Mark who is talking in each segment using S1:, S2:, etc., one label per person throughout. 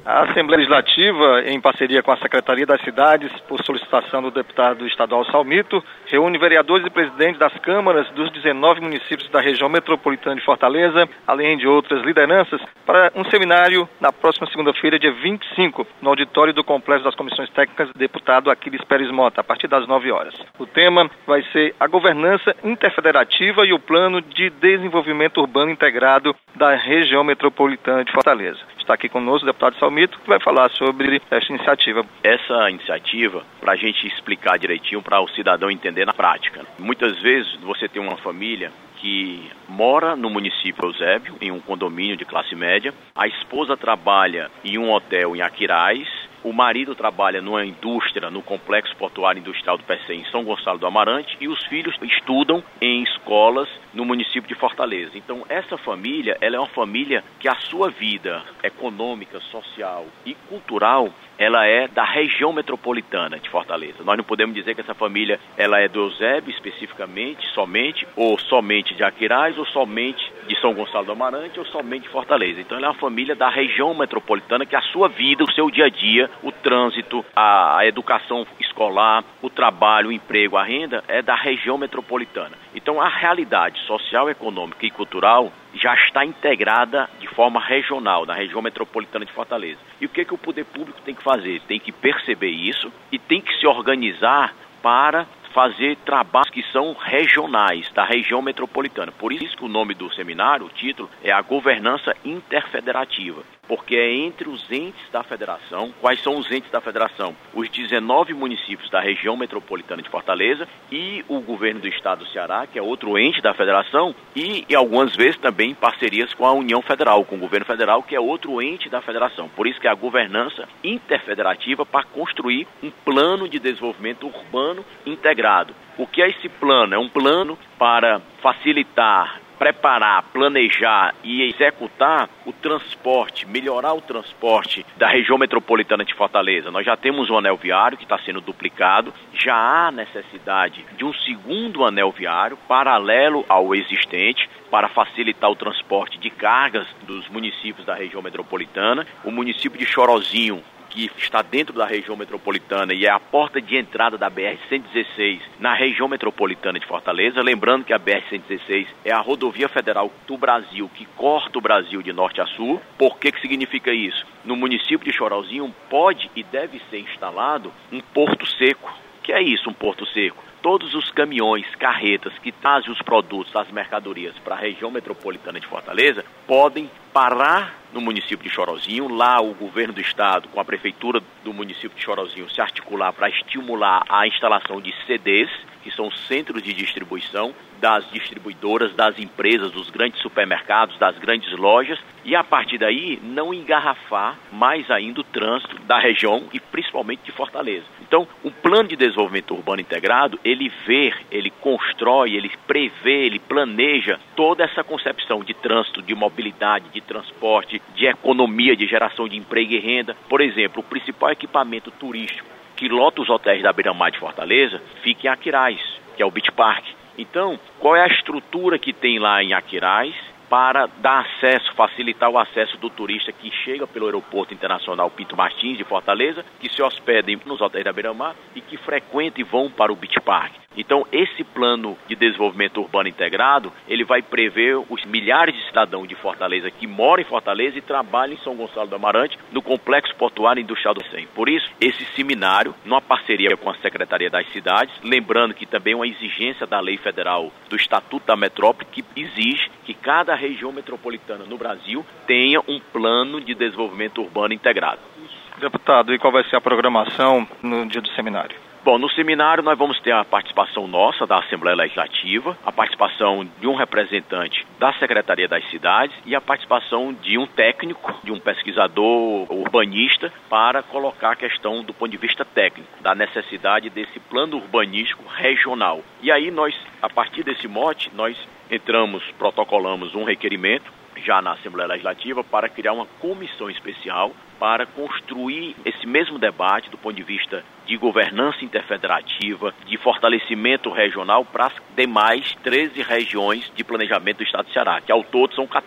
S1: A Assembleia Legislativa, em parceria com a Secretaria das Cidades, por solicitação do deputado estadual Salmito, reúne vereadores e presidentes das câmaras dos 19 municípios da região metropolitana de Fortaleza, além de outras lideranças, para um seminário na próxima segunda-feira, dia 25, no auditório do Complexo das Comissões Técnicas, deputado Aquiles Pérez Mota, a partir das 9 horas. O tema vai ser a governança interfederativa e o plano de desenvolvimento urbano integrado da região metropolitana de Fortaleza. Está aqui conosco o deputado Salmito, que vai falar sobre essa iniciativa.
S2: Essa iniciativa, para a gente explicar direitinho, para o cidadão entender na prática. Muitas vezes você tem uma família que mora no município Eusébio, em um condomínio de classe média, a esposa trabalha em um hotel em Aquiraz, o marido trabalha numa indústria, no Complexo Portuário Industrial do PC em São Gonçalo do Amarante, e os filhos estudam em escolas no município de Fortaleza. Então, essa família, ela é uma família que a sua vida econômica, social e cultural, ela é da região metropolitana de Fortaleza. Nós não podemos dizer que essa família, ela é do Eusébio especificamente, somente, ou somente de Aquiraz, ou somente de São Gonçalo do Amarante, ou somente de Fortaleza. Então, ela é uma família da região metropolitana que a sua vida, o seu dia a dia, o trânsito, a educação escolar, o trabalho, o emprego, a renda é da região metropolitana. Então a realidade social, econômica e cultural já está integrada de forma regional, na região metropolitana de Fortaleza. E o que o poder público tem que fazer? Tem que perceber isso e tem que se organizar para fazer trabalhos que são regionais, da região metropolitana. Por isso que o nome do seminário, o título, é a governança interfederativa, porque é entre os entes da federação. Quais são os entes da federação? Os 19 municípios da região metropolitana de Fortaleza e o governo do estado do Ceará, que é outro ente da federação, e algumas vezes também em parcerias com a União Federal, com o governo federal, que é outro ente da federação. Por isso que é a governança interfederativa para construir um plano de desenvolvimento urbano integrado. O que é esse plano? É um plano para facilitar, preparar, planejar e executar o transporte, melhorar o transporte da região metropolitana de Fortaleza. Nós já temos um anel viário que está sendo duplicado, já há necessidade de um segundo anel viário paralelo ao existente para facilitar o transporte de cargas dos municípios da região metropolitana. O município de Chorozinho, que está dentro da região metropolitana e é a porta de entrada da BR-116 na região metropolitana de Fortaleza. Lembrando que a BR-116 é a rodovia federal do Brasil, que corta o Brasil de norte a sul. Por que significa isso? No município de Chorozinho pode e deve ser instalado um porto seco. O que é isso, um porto seco? Todos os caminhões, carretas que trazem os produtos, as mercadorias para a região metropolitana de Fortaleza podem parar no município de Chorozinho. Lá o governo do estado, com a prefeitura do município de Chorozinho, se articular para estimular a instalação de CDs, que são centros de distribuição das distribuidoras, das empresas, dos grandes supermercados, das grandes lojas, e a partir daí não engarrafar mais ainda o trânsito da região e principalmente de Fortaleza. Então, o plano de desenvolvimento urbano integrado, ele vê, ele constrói, ele prevê, ele planeja toda essa concepção de trânsito, de mobilidade, de transporte, de economia, de geração de emprego e renda. Por exemplo, o principal equipamento turístico que lota os hotéis da beira-mar de Fortaleza fica em Aquiraz, que é o Beach Park. Então, qual é a estrutura que tem lá em Aquiraz para dar acesso, facilitar o acesso do turista que chega pelo aeroporto internacional Pinto Martins de Fortaleza, que se hospedem nos hotéis da beira-mar e que frequentam e vão para o Beach Park? Então, esse plano de desenvolvimento urbano integrado, ele vai prever os milhares de cidadãos de Fortaleza que moram em Fortaleza e trabalham em São Gonçalo do Amarante, no Complexo Portuário Industrial do Cem. Por isso, esse seminário, numa parceria com a Secretaria das Cidades, lembrando que também é uma exigência da Lei Federal do Estatuto da Metrópole, que exige que cada região metropolitana no Brasil tenha um plano de desenvolvimento urbano integrado.
S1: Deputado, e qual vai ser a programação no dia do seminário?
S2: Bom, no seminário nós vamos ter a participação nossa da Assembleia Legislativa, a participação de um representante da Secretaria das Cidades e a participação de um técnico, de um pesquisador urbanista, para colocar a questão do ponto de vista técnico, da necessidade desse plano urbanístico regional. E aí nós, a partir desse mote, nós protocolamos um requerimento já na Assembleia Legislativa para criar uma comissão especial para construir esse mesmo debate do ponto de vista de governança interfederativa, de fortalecimento regional para as demais 13 regiões de planejamento do Estado do Ceará, que ao todo são 14.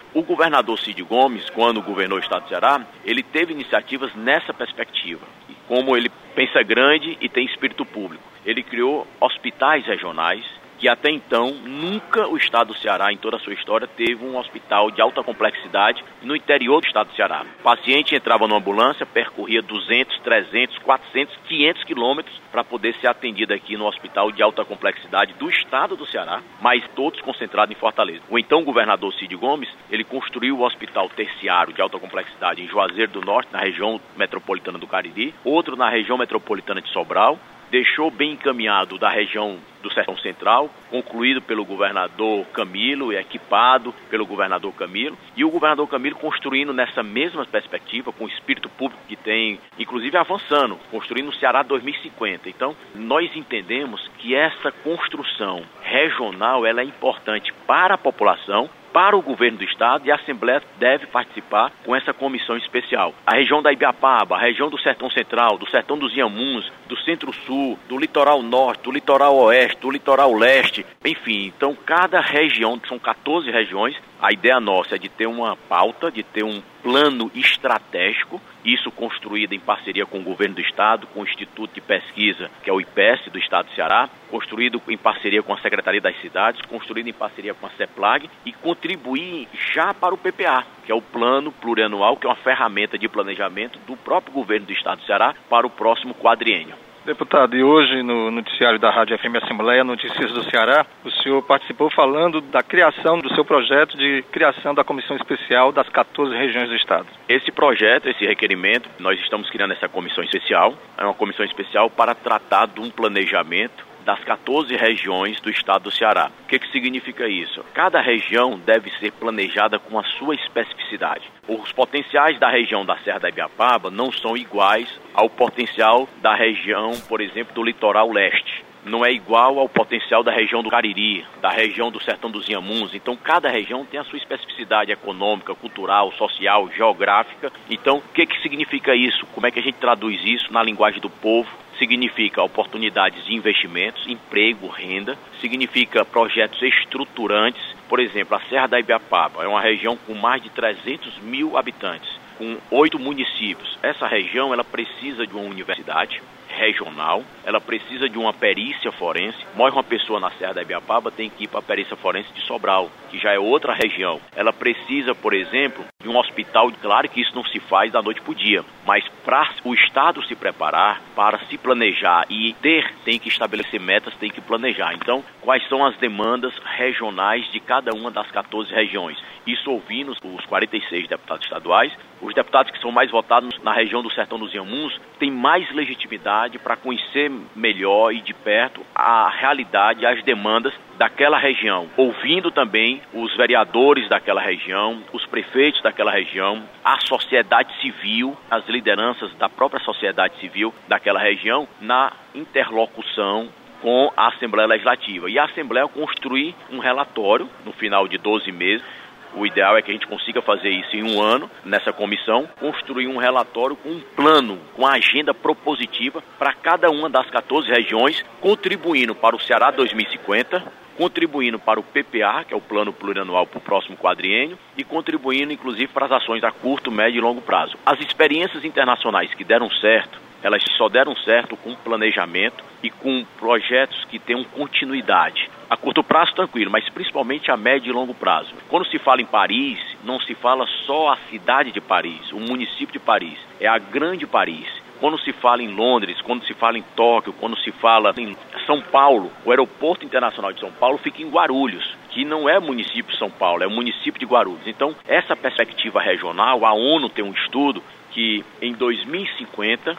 S2: O governador Cid Gomes, quando governou o estado do Ceará, ele teve iniciativas nessa perspectiva. E como ele pensa grande e tem espírito público, ele criou hospitais regionais, que até então nunca o estado do Ceará, em toda a sua história, teve um hospital de alta complexidade no interior do estado do Ceará. O paciente entrava numa ambulância, percorria 200, 300, 400, 500 quilômetros para poder ser atendido aqui no hospital de alta complexidade do estado do Ceará, mas todos concentrados em Fortaleza. O então governador Cid Gomes, ele construiu o hospital terciário de alta complexidade em Juazeiro do Norte, na região metropolitana do Cariri, outro na região metropolitana de Sobral, deixou bem encaminhado da região do Sertão Central, concluído pelo governador Camilo e equipado pelo governador Camilo, e o governador Camilo construindo nessa mesma perspectiva, com o espírito público que tem, inclusive avançando, construindo o Ceará 2050. Então, nós entendemos que essa construção regional ela é importante para a população, para o governo do estado, e a Assembleia deve participar com essa comissão especial. A região da Ibiapaba, a região do Sertão Central, do Sertão dos Inhamuns, do Centro-Sul, do Litoral Norte, do Litoral Oeste, do Litoral Leste, enfim, então cada região, são 14 regiões, a ideia nossa é de ter uma pauta, de ter um plano estratégico, isso construído em parceria com o governo do estado, com o Instituto de Pesquisa, que é o IPES do estado do Ceará, construído em parceria com a Secretaria das Cidades, construído em parceria com a CEPLAG e contribuir já para o PPA, que é o Plano Plurianual, que é uma ferramenta de planejamento do próprio governo do estado do Ceará para o próximo quadriênio.
S1: Deputado, e hoje no noticiário da Rádio FM Assembleia, Notícias do Ceará, o senhor participou falando da criação do seu projeto de criação da Comissão Especial das 14 regiões do estado.
S2: Esse projeto, esse requerimento, nós estamos criando essa comissão especial, é uma comissão especial para tratar de um planejamento das 14 regiões do estado do Ceará. O que significa isso? Cada região deve ser planejada com a sua especificidade. Os potenciais da região da Serra da Ibiapaba não são iguais ao potencial da região, por exemplo, do Litoral Leste. Não é igual ao potencial da região do Cariri, da região do Sertão dos Inhamuns. Então, cada região tem a sua especificidade econômica, cultural, social, geográfica. Então, o que significa isso? Como é que a gente traduz isso na linguagem do povo? Significa oportunidades de investimentos, emprego, renda. Significa projetos estruturantes. Por exemplo, a Serra da Ibiapaba é uma região com mais de 300 mil habitantes, com 8 municípios. Essa região ela precisa de uma universidade regional, ela precisa de uma perícia forense. Morre uma pessoa na Serra da Ibiapaba, tem que ir para a perícia forense de Sobral, que já é outra região. Ela precisa, por exemplo, de um hospital. Claro que isso não se faz da noite para o dia, mas para o estado se preparar, para se planejar e tem que estabelecer metas, tem que planejar. Então, quais são as demandas regionais de cada uma das 14 regiões? Isso ouvindo os 46 deputados estaduais. Os deputados que são mais votados na região do Sertão dos Inhamuns têm mais legitimidade para conhecer melhor e de perto a realidade, as demandas daquela região, ouvindo também os vereadores daquela região, os prefeitos daquela região, a sociedade civil, as lideranças da própria sociedade civil daquela região, na interlocução com a Assembleia Legislativa. E a Assembleia construir um relatório no final de 12 meses. O ideal é que a gente consiga fazer isso em um ano, nessa comissão, construir um relatório com um plano, com a agenda propositiva para cada uma das 14 regiões, contribuindo para o Ceará 2050, contribuindo para o PPA, que é o Plano Plurianual para o próximo quadriênio, e contribuindo, inclusive, para as ações a curto, médio e longo prazo. As experiências internacionais que deram certo, elas só deram certo com planejamento e com projetos que tenham continuidade. A curto prazo, tranquilo, mas principalmente a médio e longo prazo. Quando se fala em Paris, não se fala só a cidade de Paris, o município de Paris, é a grande Paris. Quando se fala em Londres, quando se fala em Tóquio, quando se fala em São Paulo, o aeroporto internacional de São Paulo fica em Guarulhos, que não é município de São Paulo, é o município de Guarulhos. Então, essa perspectiva regional, a ONU tem um estudo que em 2050,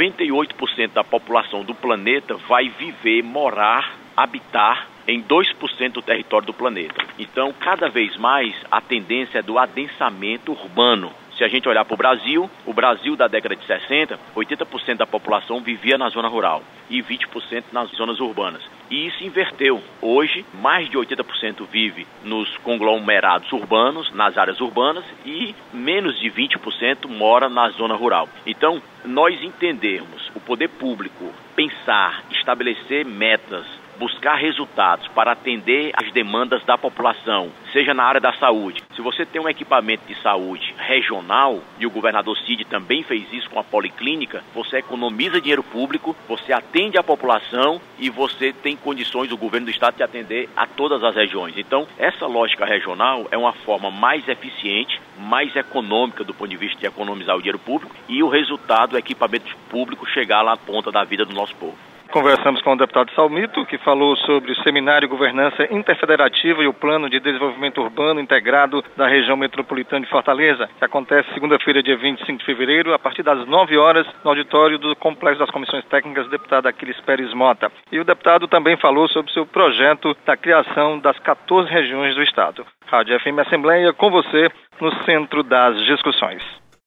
S2: 98% da população do planeta vai viver, morar, habitar em 2% do território do planeta. Então, cada vez mais, a tendência é do adensamento urbano. Se a gente olhar para o Brasil da década de 60, 80% da população vivia na zona rural e 20% nas zonas urbanas. E isso inverteu. Hoje, mais de 80% vive nos conglomerados urbanos, nas áreas urbanas, e menos de 20% mora na zona rural. Então, nós entendermos o poder público pensar, estabelecer metas buscar resultados para atender às demandas da população, seja na área da saúde. Se você tem um equipamento de saúde regional, e o governador Cid também fez isso com a policlínica, você economiza dinheiro público, você atende a população e você tem condições, o governo do estado, de atender a todas as regiões. Então, essa lógica regional é uma forma mais eficiente, mais econômica do ponto de vista de economizar o dinheiro público e o resultado, o equipamento público, chegar lá à ponta da vida do nosso povo.
S1: Conversamos com o deputado Salmito, que falou sobre o Seminário Governança Interfederativa e o Plano de Desenvolvimento Urbano Integrado da Região Metropolitana de Fortaleza, que acontece segunda-feira, dia 25 de fevereiro, a partir das 9 horas, no auditório do Complexo das Comissões Técnicas, deputado Aquiles Pérez Mota. E o deputado também falou sobre o seu projeto da criação das 14 regiões do estado. Rádio FM Assembleia, com você, no centro das discussões.